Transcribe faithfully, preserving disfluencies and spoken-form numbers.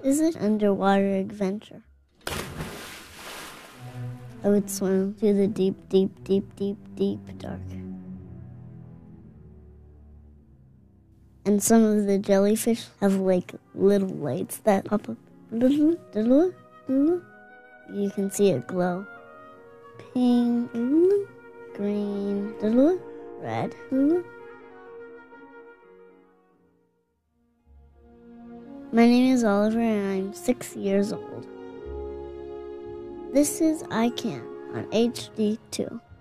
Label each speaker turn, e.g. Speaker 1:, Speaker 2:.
Speaker 1: is an underwater adventure. I would swim to the deep, deep, deep, deep, deep dark. And some of the jellyfish have like little lights that pop up. You can see it glow. Pink, green, red. My name is Oliver and I'm six years old. This is I Can on H D two.